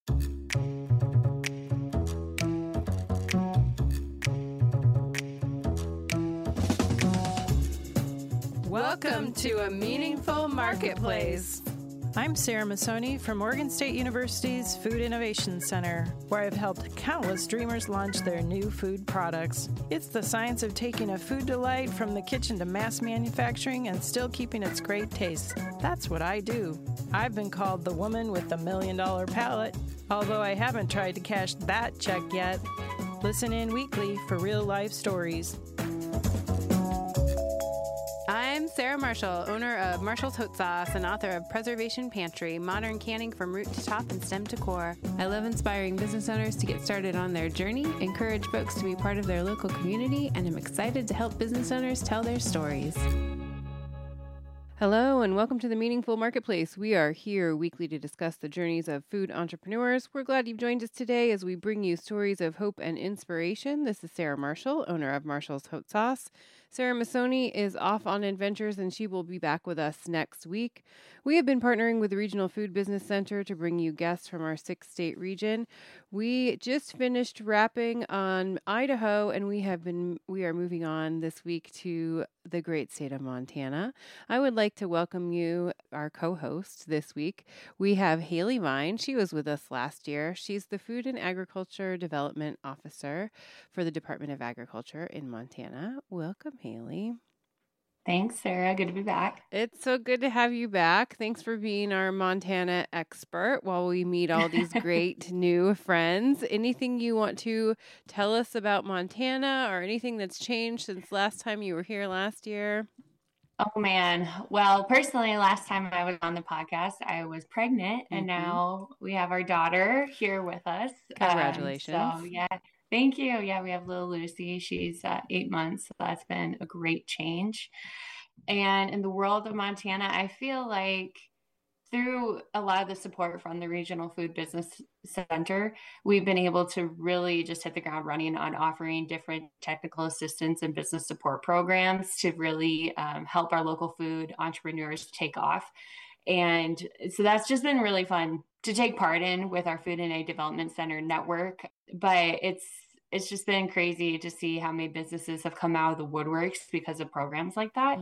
Welcome to A Meaningful Marketplace. I'm Sarah Massoni from Oregon State University's Food Innovation Center, where I've helped countless dreamers launch their new food products. It's the science of taking a food delight from the kitchen to mass manufacturing and still keeping its great taste. That's what I do. I've been called the woman with the $1 million palate, although I haven't tried to cash that check yet. Listen in weekly for real-life stories. I'm Sarah Marshall, owner of Marshall's Hot Sauce and author of Preservation Pantry, modern canning from root to top and stem to core. I love inspiring business owners to get started on their journey, encourage folks to be part of their local community, and I'm excited to help business owners tell their stories. Hello and welcome to the Meaningful Marketplace. We are here weekly to discuss the journeys of food entrepreneurs. We're glad you've joined us today as we bring you stories of hope and inspiration. This is Sarah Marshall, owner of Marshall's Hot Sauce. Sarah Massoni is off on adventures and she will be back with us next week. We have been partnering with the Regional Food Business Center to bring you guests from our 6-state region. We just finished wrapping on Idaho and we are moving on this week to the great state of Montana. I would like to welcome you, our co-host this week. We have Haley Vine. She was with us last year. She's the Food and Agriculture Development Officer for the Department of Agriculture in Montana. Welcome, Haley. Thanks, Sarah. Good to be back. It's so good to have you back. Thanks for being our Montana expert while we meet all these great new friends. Anything you want to tell us about Montana or anything that's changed since last time you were here last year? Oh, man. Well, personally, last time I was on the podcast, I was pregnant, and now we have our daughter here with us. Congratulations. So, yeah, thank you. Yeah, we have little Lucy. She's 8 months, so that's been a great change. And in the world of Montana, I feel like through a lot of the support from the Regional Food Business Center, we've been able to really just hit the ground running on offering different technical assistance and business support programs to really help our local food entrepreneurs take off. And so that's just been really fun to take part in with our Food and Aid Development Center network. But it's just been crazy to see how many businesses have come out of the woodworks because of programs like that.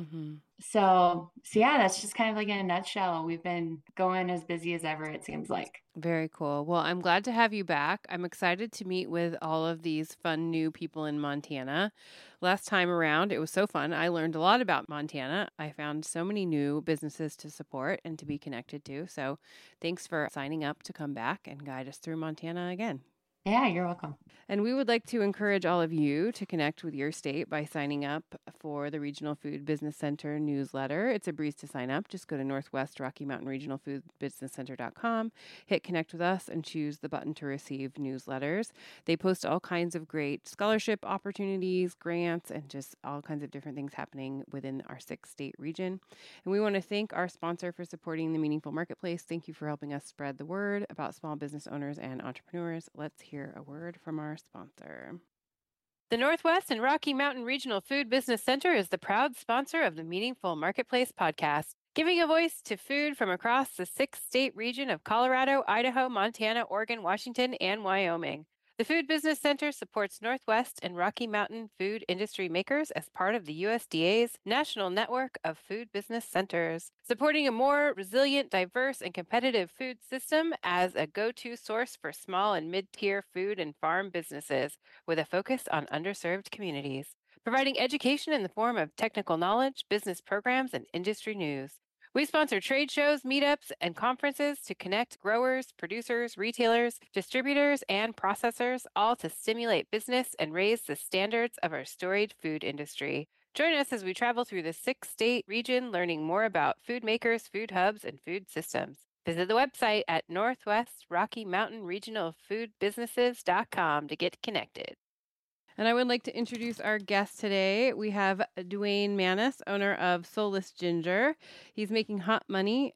So yeah, that's just kind of like in a nutshell. We've been going as busy as ever, it seems like. Very cool. Well, I'm glad to have you back. I'm excited to meet with all of these fun new people in Montana. Last time around, it was so fun. I learned a lot about Montana. I found so many new businesses to support and to be connected to. So thanks for signing up to come back and guide us through Montana again. Yeah, you're welcome. And we would like to encourage all of you to connect with your state by signing up for the Regional Food Business Center newsletter. It's a breeze to sign up. Just go to Northwest Rocky Mountain Regional Food Business Center.com, hit connect with us, and choose the button to receive newsletters. They post all kinds of great scholarship opportunities, grants, and just all kinds of different things happening within our 6-state region. And we want to thank our sponsor for supporting the Meaningful Marketplace. Thank you for helping us spread the word about small business owners and entrepreneurs. Let's hear a word from our sponsor. The Northwest and Rocky Mountain Regional Food Business Center is the proud sponsor of the Meaningful Marketplace podcast, giving a voice to food from across the 6-state region of Colorado, Idaho, Montana, Oregon, Washington, and Wyoming. The Food Business Center supports Northwest and Rocky Mountain food industry makers as part of the USDA's National Network of Food Business Centers, supporting a more resilient, diverse, and competitive food system as a go-to source for small and mid-tier food and farm businesses with a focus on underserved communities, providing education in the form of technical knowledge, business programs, and industry news. We sponsor trade shows, meetups, and conferences to connect growers, producers, retailers, distributors, and processors, all to stimulate business and raise the standards of our storied food industry. Join us as we travel through the 6-state region, learning more about food makers, food hubs, and food systems. Visit the website at Northwest Rocky Mountain Regional Food Businesses.com to get connected. And I would like to introduce our guest today. We have Dwayne Manis, owner of Soulless Ginger. He's making hot money.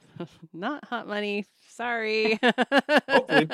Not hot money. Sorry. Hopefully.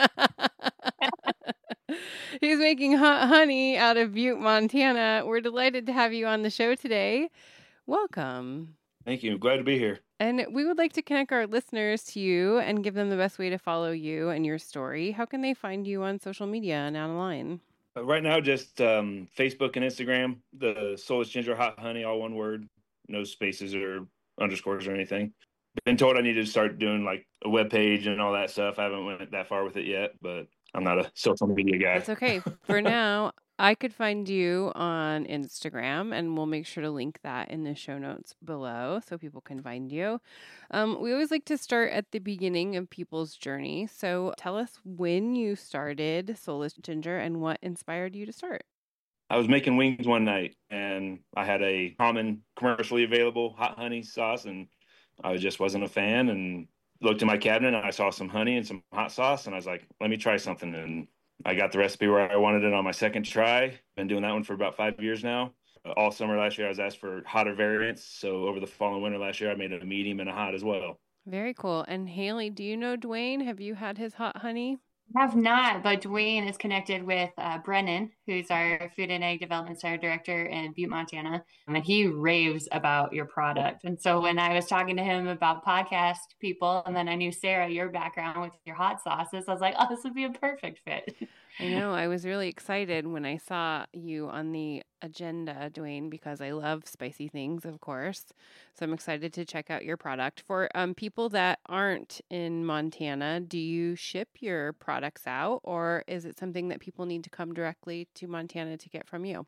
He's making hot honey out of Butte, Montana. We're delighted to have you on the show today. Welcome. Thank you. Glad to be here. And we would like to connect our listeners to you and give them the best way to follow you and your story. How can they find you on social media and online? Right now, just Facebook and Instagram, the Soulless Ginger Hot Honey, all one word, no spaces or underscores or anything. Been told I need to start doing like a web page and all that stuff. I haven't went that far with it yet, but I'm not a social media guy. That's okay. For now, I could find you on Instagram, and we'll make sure to link that in the show notes below so people can find you. We always like to start at the beginning of people's journey. So tell us when you started Soulless Ginger and what inspired you to start. I was making wings one night, and I had a common commercially available hot honey sauce, and I just wasn't a fan, and looked in my cabinet and I saw some honey and some hot sauce, and I was like, let me try something. And I got the recipe where I wanted it on my second try. Been doing that one for about 5 years now. All summer last year, I was asked for hotter variants. So over the fall and winter last year, I made a medium and a hot as well. Very cool. And Haley, do you know Dwayne? Have you had his hot honey? I have not, but Dwayne is connected with Brennan, who's our Food and Ag Development Center Director in Butte, Montana. And he raves about your product. And so when I was talking to him about podcast people, and then I knew Sarah, your background with your hot sauces, I was like, oh, this would be a perfect fit. I know. I was really excited when I saw you on the agenda, Dwayne, because I love spicy things, of course. So I'm excited to check out your product. For people that aren't in Montana, do you ship your products out, or is it something that people need to come directly to Montana to get from you?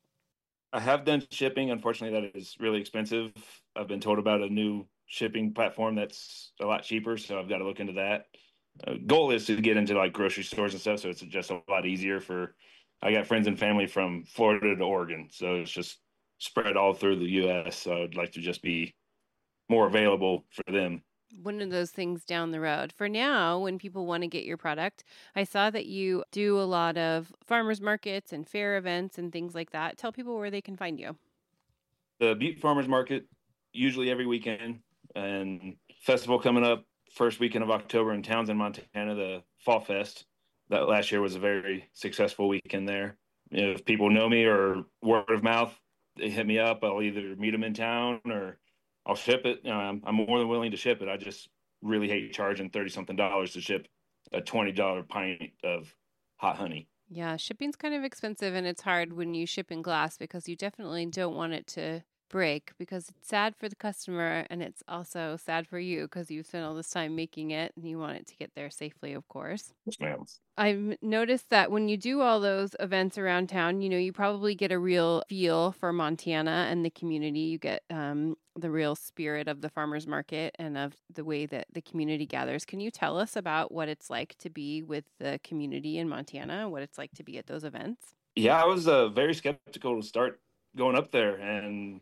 I have done shipping. Unfortunately, that is really expensive. I've been told about a new shipping platform that's a lot cheaper, so I've got to look into that. Goal is to get into like grocery stores and stuff, so it's just a lot easier for. I got friends and family from Florida to Oregon, so it's just spread all through the U.S. So I'd like to just be more available for them. One of those things down the road. For now, when people want to get your product, I saw that you do a lot of farmers markets and fair events and things like that. Tell people where they can find you. The Butte Farmers Market, usually every weekend, and festival coming up first weekend of October in Townsend, Montana, the Fall Fest. That last year was a very successful weekend there. If people know me or word of mouth, they hit me up. I'll either meet them in town or I'll ship it. I'm more than willing to ship it. I just really hate charging $30-something to ship a $20 pint of hot honey. Yeah, shipping's kind of expensive, and it's hard when you ship in glass because you definitely don't want it to break, because it's sad for the customer and it's also sad for you because you spent all this time making it and you want it to get there safely, of course. Yes, ma'am. I've noticed that when you do all those events around town, you probably get a real feel for Montana and the community. You get the real spirit of the farmers market and of the way that the community gathers. Can you tell us about what it's like to be with the community in Montana, what it's like to be at those events? Yeah, I was very skeptical to start going up there, and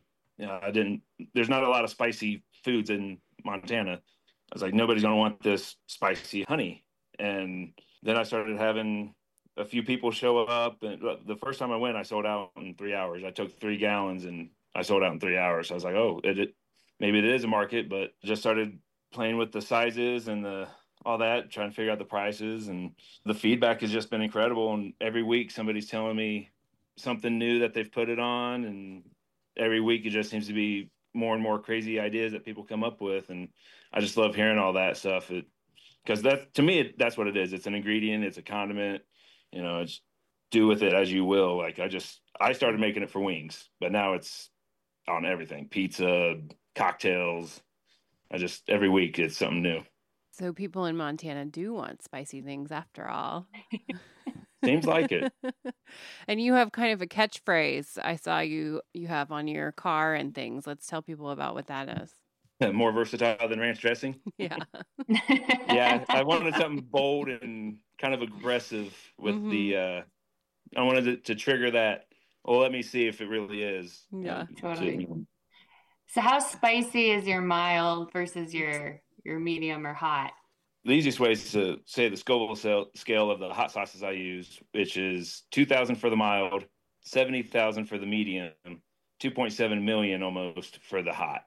there's not a lot of spicy foods in Montana. I was like, nobody's going to want this spicy honey. And then I started having a few people show up. And the first time I went, I sold out in 3 hours. I took 3 gallons and I sold out in 3 hours. So I was like, oh, maybe it is a market, but just started playing with the sizes and all that, trying to figure out the prices. And the feedback has just been incredible. And every week somebody's telling me something new that they've put it on, and every week it just seems to be more and more crazy ideas that people come up with. And I just love hearing all that stuff. Because to me, that's what it is. It's an ingredient. It's a condiment. It's do with it as you will. Like I started making it for wings, but now it's on everything. Pizza, cocktails. Every week it's something new. So people in Montana do want spicy things after all. Seems like it. And you have kind of a catchphrase I saw you have on your car and things. Let's tell people about what that is. More versatile than ranch dressing. Yeah. Yeah, I wanted something bold and kind of aggressive with I wanted to trigger that. Well, let me see if it really is. Yeah, totally. So how spicy is your mild versus your medium or hot? The easiest way is to say the Scoville scale of the hot sauces I use, which is 2,000 for the mild, 70,000 for the medium, 2.7 million almost for the hot.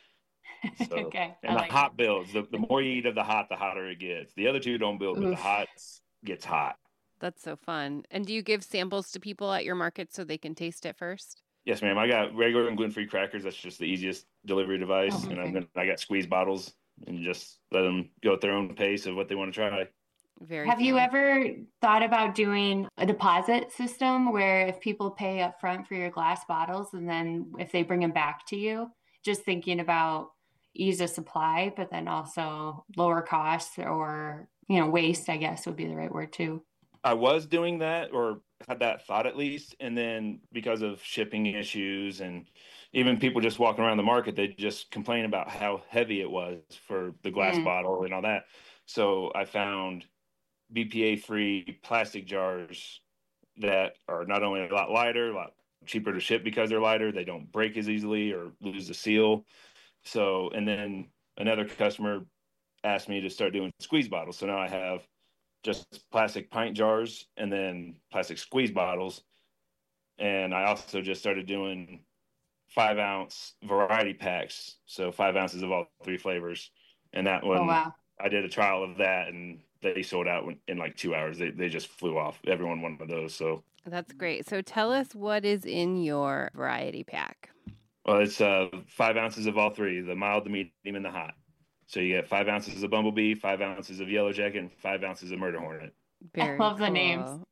So, okay. And the hot builds. The more you eat of the hot, the hotter it gets. The other two don't build, but the hot gets hot. That's so fun. And do you give samples to people at your market so they can taste it first? Yes, ma'am. I got regular and gluten-free crackers. That's just the easiest delivery device. Oh, And okay. then I got squeeze bottles and just let them go at their own pace of what they want to try. Very Have you fun. ever thought about doing a deposit system where if people pay up front for your glass bottles and then if they bring them back to you, just thinking about ease of supply, but then also lower costs or, waste, I guess would be the right word too. I was doing that, or had that thought at least, and then because of shipping issues and even people just walking around the market, they just complain about how heavy it was for the glass Mm. bottle and all that. So I found BPA-free plastic jars that are not only a lot lighter, a lot cheaper to ship because they're lighter. They don't break as easily or lose the seal. So, and then another customer asked me to start doing squeeze bottles. So now I have just plastic pint jars and then plastic squeeze bottles. And I also just started doing 5-ounce variety packs. So 5 ounces of all three flavors. And that Oh, one, wow. I did a trial of that and they sold out in like 2 hours. They just flew off. Everyone wanted those. So, That's great. So tell us what is in your variety pack. well, it's 5 ounces of all three, the mild, the medium, and the hot. So you get 5 ounces of Bumblebee, 5 ounces of Yellow Jacket, and 5 ounces of Murder Hornet. I Very love the names. cool.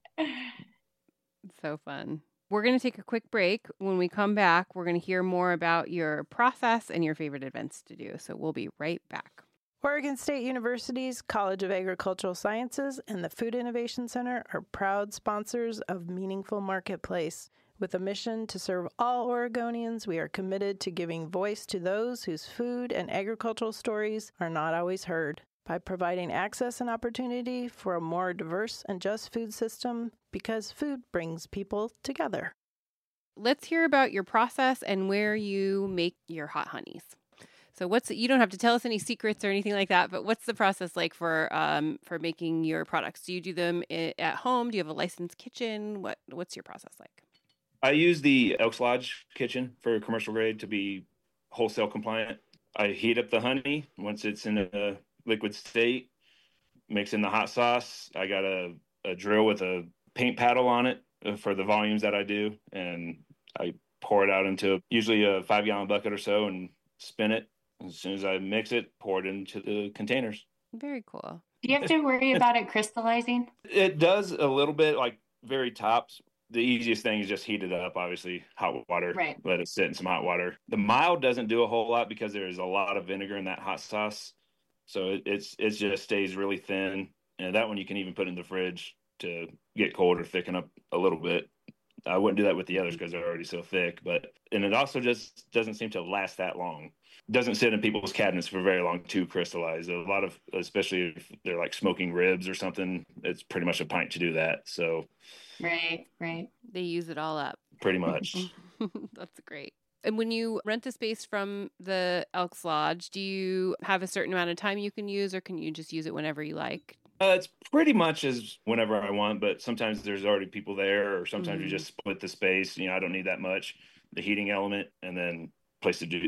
So fun. We're going to take a quick break. When we come back, we're going to hear more about your process and your favorite events to do. So we'll be right back. Oregon State University's College of Agricultural Sciences and the Food Innovation Center are proud sponsors of Meaningful Marketplace. With a mission to serve all Oregonians, we are committed to giving voice to those whose food and agricultural stories are not always heard. By providing access and opportunity for a more diverse and just food system, because food brings people together. Let's hear about your process and where you make your hot honeys. So you don't have to tell us any secrets or anything like that, but what's the process like for making your products? Do you do them at home? Do you have a licensed kitchen? What's your process like? I use the Elks Lodge kitchen for commercial grade to be wholesale compliant. I heat up the honey once it's in a liquid state, mix in the hot sauce. I got a drill with a paint paddle on it for the volumes that I do, and I pour it out into usually a 5-gallon bucket or so and spin it. As soon as I mix it, pour it into the containers. Very cool. Do you have to worry about it crystallizing? It does a little bit, like very tops. The easiest thing is just heat it up, obviously, hot water. Right. Let it sit in some hot water. The mild doesn't do a whole lot because there's a lot of vinegar in that hot sauce. So it just stays really thin. And that one you can even put in the fridge to get cold or thicken up a little bit. I wouldn't do that with the others because they're already so thick. And it also just doesn't seem to last that long. It doesn't sit in people's cabinets for very long to crystallize. A lot of, especially if they're like smoking ribs or something, it's pretty much a pint to do that. So Right. They use it all up. pretty much. That's great. And when you rent the space from the Elks Lodge, do you have a certain amount of time you can use, or can you just use it whenever you like? It's pretty much as whenever I want, but sometimes there's already people there, or sometimes you just split the space. I don't need that much. The heating element, and then place to do,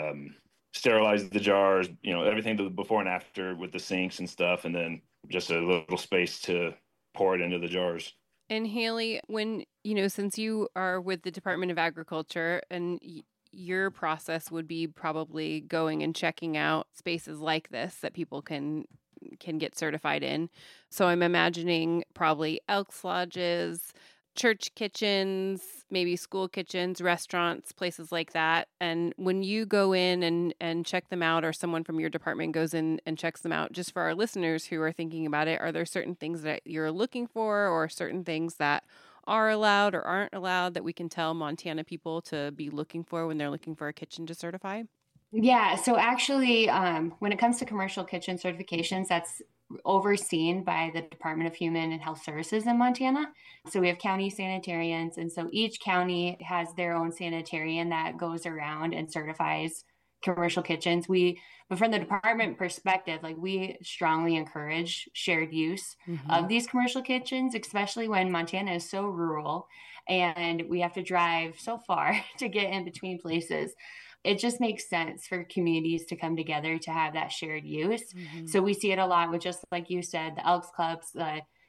sterilize the jars, everything before and after with the sinks and stuff, and then just a little space to pour it into the jars. And Haley, when, since you are with the Department of Agriculture and your process would be probably going and checking out spaces like this that people can get certified in. So I'm imagining probably Elks Lodges, church kitchens, maybe school kitchens, restaurants, places like that. And when you go in and check them out, or someone from your department goes in and checks them out, just for our listeners who are thinking about it, are there certain things that you're looking for, or certain things that are allowed or aren't allowed that we can tell Montana people to be looking for when they're looking for a kitchen to certify? Yeah. So actually, when it comes to commercial kitchen certifications, that's overseen by the Department of Human and Health Services in Montana. So we have county sanitarians, and so each county has their own sanitarian that goes around and certifies commercial kitchens. But from the department perspective, we strongly encourage shared use of these commercial kitchens, especially when Montana is so rural and we have to drive so far to get in between places. It just makes sense for communities to come together to have that shared use. So we see it a lot with, just like you said, the Elks Clubs, the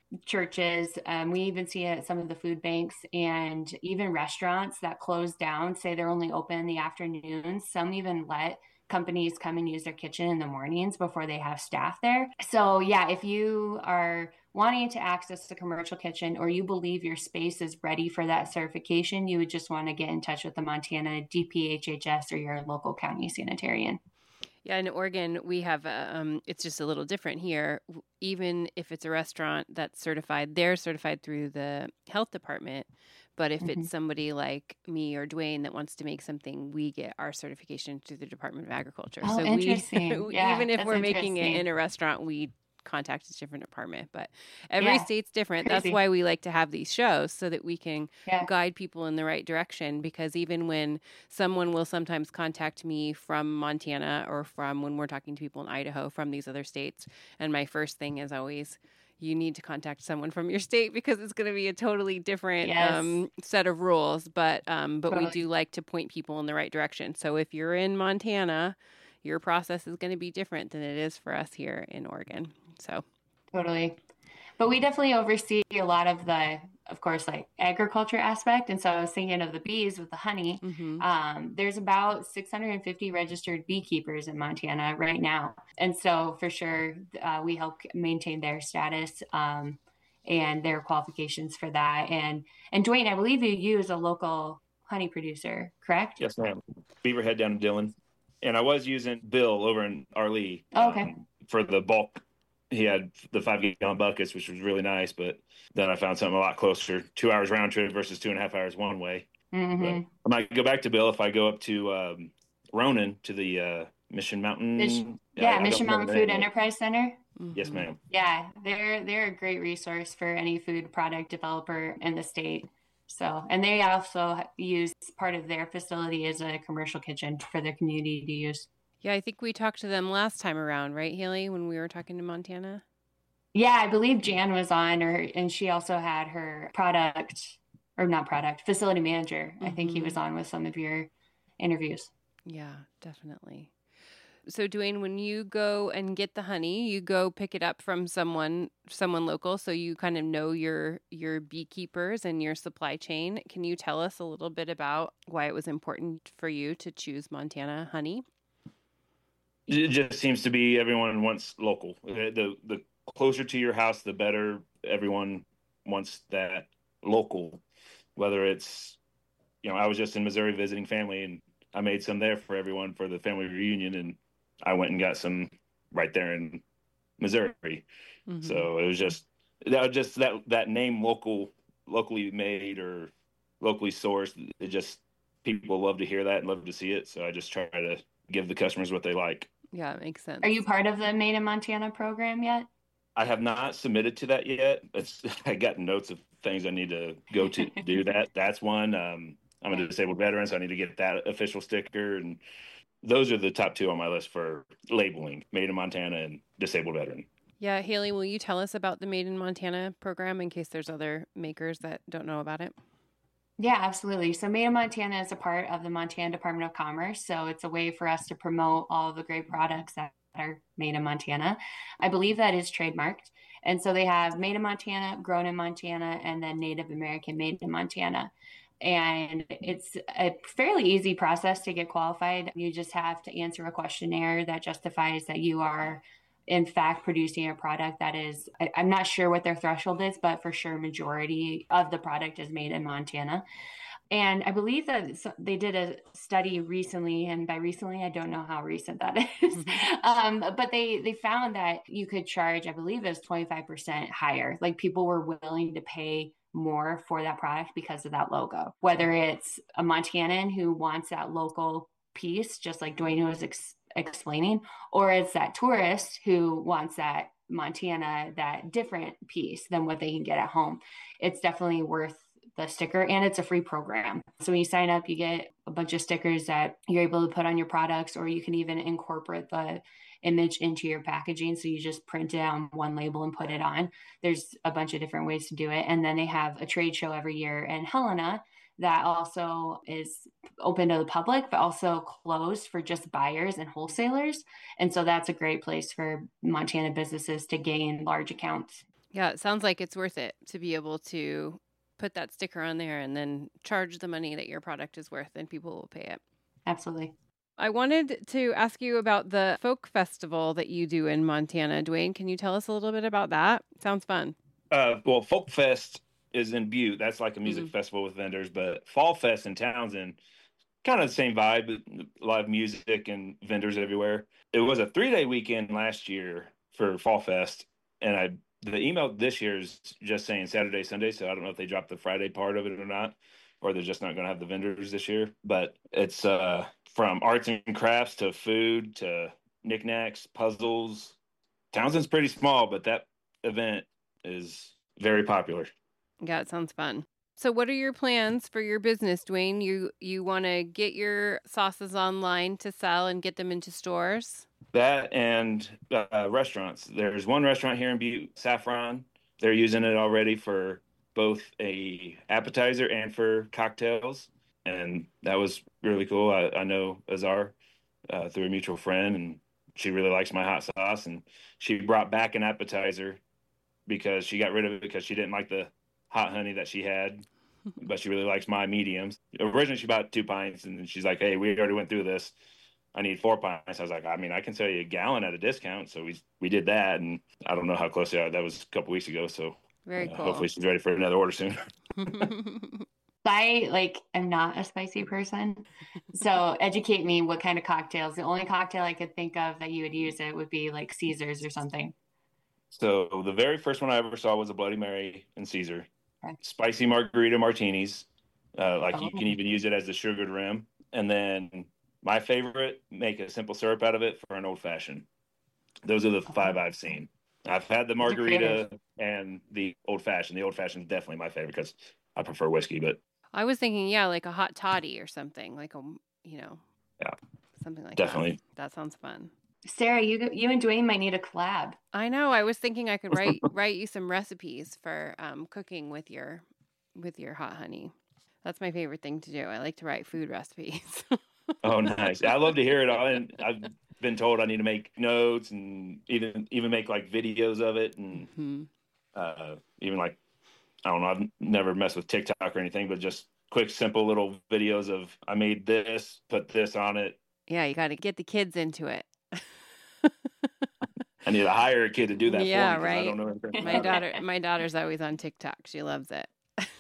churches. We even see it at some of the food banks and even restaurants that close down, say they're only open in the afternoons. Some even let companies come and use their kitchen in the mornings before they have staff there. So yeah, if you are wanting to access the commercial kitchen or you believe your space is ready for that certification, you would just want to get in touch with the Montana DPHHS or your local county sanitarian. Yeah, in Oregon, we have, it's just a little different here. Even if it's a restaurant that's certified, they're certified through the health department. But if it's somebody like me or Dwayne that wants to make something, we get our certification through the Department of Agriculture. Oh, so interesting. Yeah, even if we're making it in a restaurant, we contact a different department. But every state's different. Crazy. That's why we like to have these shows so that we can guide people in the right direction. Because even when someone will sometimes contact me from Montana or from when we're talking to people in Idaho from these other states, and my first thing is always, you need to contact someone from your state because it's going to be a totally different set of rules. But we do like to point people in the right direction. So if you're in Montana, your process is going to be different than it is for us here in Oregon. So totally. But we definitely oversee a lot of the, of course, like agriculture aspect. And so I was thinking of the bees with the honey. There's about 650 registered beekeepers in Montana right now. And so for sure, we help maintain their status and their qualifications for that. And Dwayne, I believe you use a local honey producer, correct? Yes, ma'am. Beaverhead down in Dillon. And I was using Bill over in Arlee for the bulk. He had the 5-gallon buckets, which was really nice. But then I found something a lot closer, 2 hours round trip versus 2.5 hours one way. I might go back to Bill if I go up to Ronan to the Mission Mountain. Mission Mountain Food Enterprise Center. Yes, ma'am. Yeah, they're a great resource for any food product developer in the state. So, and they also use part of their facility as a commercial kitchen for their community to use. Yeah, I think we talked to them last time around, right, Haley, when we were talking to Montana? Yeah, I believe Jan was on, and she also had her facility manager. I think he was on with some of your interviews. Yeah, definitely. So, Dwayne, when you go and get the honey, you go pick it up from someone local, so you kind of know your beekeepers and your supply chain. Can you tell us a little bit about why it was important for you to choose Montana honey? It just seems to be everyone wants local. The closer to your house, the better. Everyone wants that local, whether it's, I was just in Missouri visiting family, and I made some there for everyone for the family reunion, and I went and got some right there in Missouri. So it was just that name, locally made or locally sourced. It just, people love to hear that and love to see it. So I just try to give the customers what they like. Yeah, it makes sense. Are you part of the Made in Montana program yet? I have not submitted to that yet. I got notes of things I need to go to do that. That's one. I'm a disabled veteran, so I need to get that official sticker. And those are the top two on my list for labeling: Made in Montana and disabled veteran. Yeah, Haley, will you tell us about the Made in Montana program in case there's other makers that don't know about it? Yeah, absolutely. So Made in Montana is a part of the Montana Department of Commerce. So it's a way for us to promote all the great products that are made in Montana. I believe that is trademarked. And so they have Made in Montana, Grown in Montana, and then Native American Made in Montana. And it's a fairly easy process to get qualified. You just have to answer a questionnaire that justifies that you are in fact producing a product that is, I'm not sure what their threshold is, but for sure majority of the product is made in Montana. And I believe that they did a study recently, and by recently, I don't know how recent that is, but they found that you could charge, I believe it was 25% higher. Like people were willing to pay more for that product because of that logo, whether it's a Montanan who wants that local piece, just like Dwayne was explaining, or it's that tourist who wants that Montana, that different piece than what they can get at home. It's definitely worth the sticker, and it's a free program. So when you sign up, you get a bunch of stickers that you're able to put on your products, or you can even incorporate the image into your packaging. So you just print it on one label and put it on. There's a bunch of different ways to do it. And then they have a trade show every year in Helena that also is open to the public, but also closed for just buyers and wholesalers. And so that's a great place for Montana businesses to gain large accounts. Yeah, it sounds like it's worth it to be able to put that sticker on there and then charge the money that your product is worth, and people will pay it. Absolutely. I wanted to ask you about the folk festival that you do in Montana. Dwayne, can you tell us a little bit about that? Sounds fun. Well, Folk Fest is in Butte. That's like a music Mhm. festival with vendors, but Fall Fest in Townsend, kind of the same vibe, but live music and vendors everywhere. It was a 3-day weekend last year for Fall Fest, and the email this year is just saying Saturday, Sunday. So I don't know if they dropped the Friday part of it or not, or they're just not going to have the vendors this year. But it's from arts and crafts to food to knickknacks, puzzles. Townsend's pretty small, but that event is very popular. Yeah, it sounds fun. So what are your plans for your business, Dwayne? You want to get your sauces online to sell and get them into stores? That and restaurants. There's one restaurant here in Butte, Saffron. They're using it already for both a appetizer and for cocktails, and that was really cool. I know Azar through a mutual friend, and she really likes my hot sauce, and she brought back an appetizer because she got rid of it because she didn't like the hot honey that she had, but she really likes my mediums. Originally, she bought 2 pints, and then she's like, "Hey, we already went through this. I need 4 pints." I was like, "I mean, I can sell you a gallon at a discount." So we did that, and I don't know how close they are. That was a couple weeks ago. So Very cool. hopefully she's ready for another order soon. I'm not a spicy person. So educate me, what kind of cocktails? The only cocktail I could think of that you would use it would be like Caesars or something. So the very first one I ever saw was a Bloody Mary and Caesar. Okay. Spicy margarita martinis. You can Oh. even use it as the sugared rim. And then my favorite, make a simple syrup out of it for an old fashioned. Those are the 5 I've seen. I've had the Those are creative. margarita and the old fashioned. The old fashioned is definitely my favorite because I prefer whiskey, but I was thinking, yeah, like a hot toddy or something, like yeah, something like definitely. that. That sounds fun. Sarah, you and Dwayne might need a collab. I know. I was thinking I could write you some recipes for cooking with your hot honey. That's my favorite thing to do. I like to write food recipes. Oh, nice. I love to hear it all. And I've been told I need to make notes and even make like videos of it. And even like, I don't know, I've never messed with TikTok or anything, but just quick, simple little videos of I made this, put this on it. Yeah, you got to get the kids into it. I need to hire a kid to do that Yeah, for me. right. I don't know anything about it. My daughter's always on TikTok. She loves it.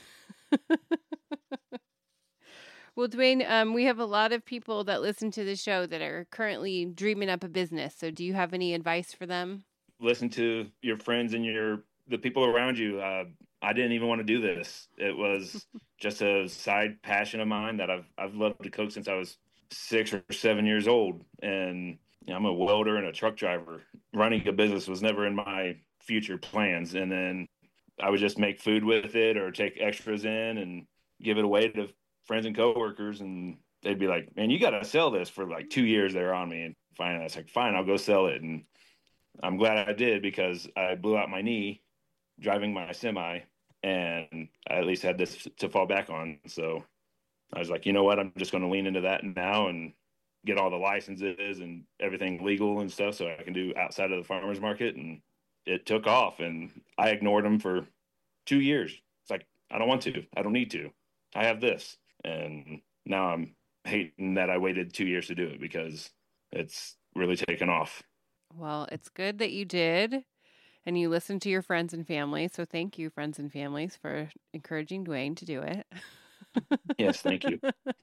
Well, Dwayne, we have a lot of people that listen to the show that are currently dreaming up a business. So do you have any advice for them? Listen to your friends and the people around you. I didn't even want to do this. It was just a side passion of mine that I've loved to cook since I was 6 or 7 years old. And I'm a welder and a truck driver. Running a business was never in my future plans. And then I would just make food with it or take extras in and give it away to friends and coworkers, and they'd be like, "Man, you got to sell this." For like 2 years they were on me, and finally I was like, "Fine, I'll go sell it." And I'm glad I did because I blew out my knee driving my semi, and I at least had this to fall back on. So I was like, you know what, I'm just going to lean into that now and get all the licenses and everything legal and stuff so I can do outside of the farmers market. And it took off, and I ignored them for 2 years. It's like, I don't want to, I don't need to, I have this. And now I'm hating that I waited 2 years to do it because it's really taken off. Well, it's good that you did and you listened to your friends and family. So thank you, friends and families, for encouraging Dwayne to do it. Yes, thank you.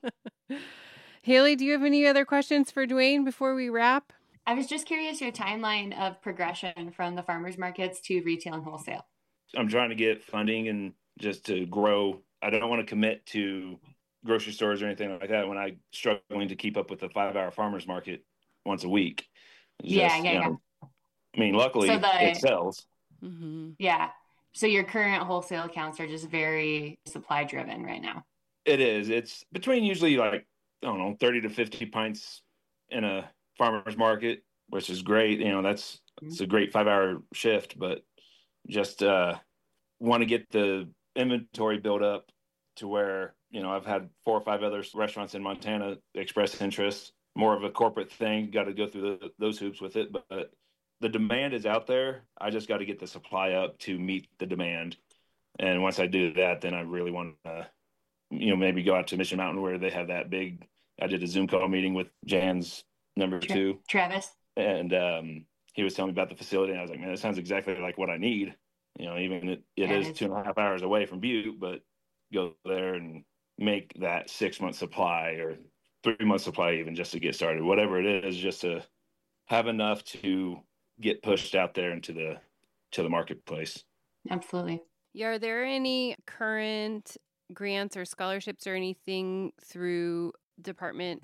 Haley, do you have any other questions for Dwayne before we wrap? I was just curious your timeline of progression from the farmers markets to retail and wholesale. I'm trying to get funding and just to grow. I don't want to commit to grocery stores or anything like that when I'm struggling to keep up with the 5-hour farmers market once a week. Yeah. I mean, luckily it sells. Mm-hmm. Yeah. So your current wholesale accounts are just very supply driven right now. It is. It's between usually like, I don't know, 30 to 50 pints in a farmer's market, which is great. It's a great 5-hour shift, but just want to get the inventory built up to where, I've had 4 or 5 other restaurants in Montana express interest, more of a corporate thing. Got to go through those hoops with it, but the demand is out there. I just got to get the supply up to meet the demand. And once I do that, then I really want to, maybe go out to Mission Mountain where they have that big. I did a Zoom call meeting with Jan's number two, Travis, and he was telling me about the facility, and I was like, man, that sounds exactly like what I need. Even it is 2.5 hours away from Butte, but go there and make that 6-month supply or 3-month supply, even just to get started, whatever it is, just to have enough to get pushed out there into the marketplace. Absolutely. Yeah, are there any current grants or scholarships or anything through Department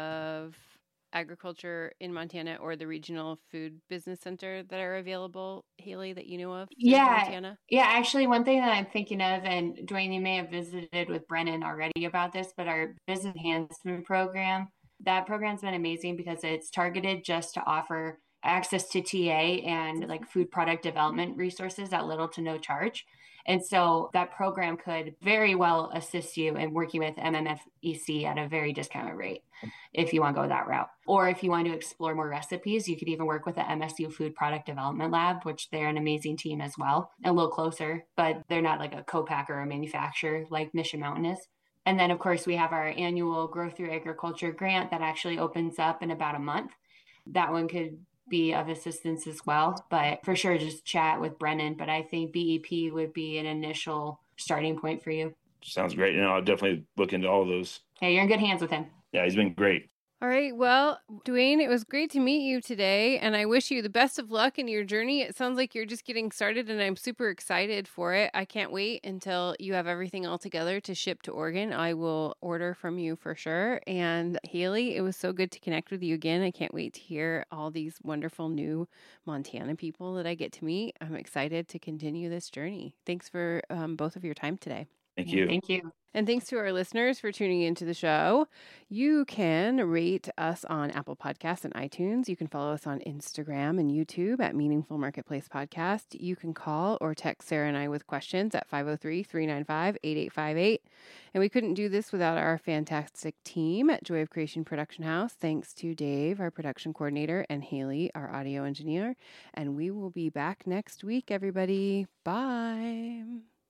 of Agriculture in Montana or the Regional Food Business Center that are available, Haley, that you know of? Montana? Yeah. Actually, one thing that I'm thinking of, and Dwayne, you may have visited with Brennan already about this, but our business enhancement program, that program's been amazing because it's targeted just to offer access to TA and like food product development resources at little to no charge. And so that program could very well assist you in working with MMFEC at a very discounted rate if you want to go that route. Or if you want to explore more recipes, you could even work with the MSU Food Product Development Lab, which they're an amazing team as well, a little closer, but they're not like a co-packer or a manufacturer like Mission Mountain is. And then, of course, we have our annual Grow Through Agriculture grant that actually opens up in about a month. That one could be of assistance as well, but for sure just chat with Brennan. But I think BEP would be an initial starting point for you. Sounds great. I'll definitely look into all of those. Hey, you're in good hands with him. Yeah, he's been great. All right. Well, Dwayne, it was great to meet you today, and I wish you the best of luck in your journey. It sounds like you're just getting started, and I'm super excited for it. I can't wait until you have everything all together to ship to Oregon. I will order from you for sure. And Haley, it was so good to connect with you again. I can't wait to hear all these wonderful new Montana people that I get to meet. I'm excited to continue this journey. Thanks for both of your time today. Thank you. Thank you. And thanks to our listeners for tuning into the show. You can rate us on Apple Podcasts and iTunes. You can follow us on Instagram and YouTube at Meaningful Marketplace Podcast. You can call or text Sarah and I with questions at 503-395-8858. And we couldn't do this without our fantastic team at Joy of Creation Production House. Thanks to Dave, our production coordinator, and Haley, our audio engineer. And we will be back next week, everybody. Bye.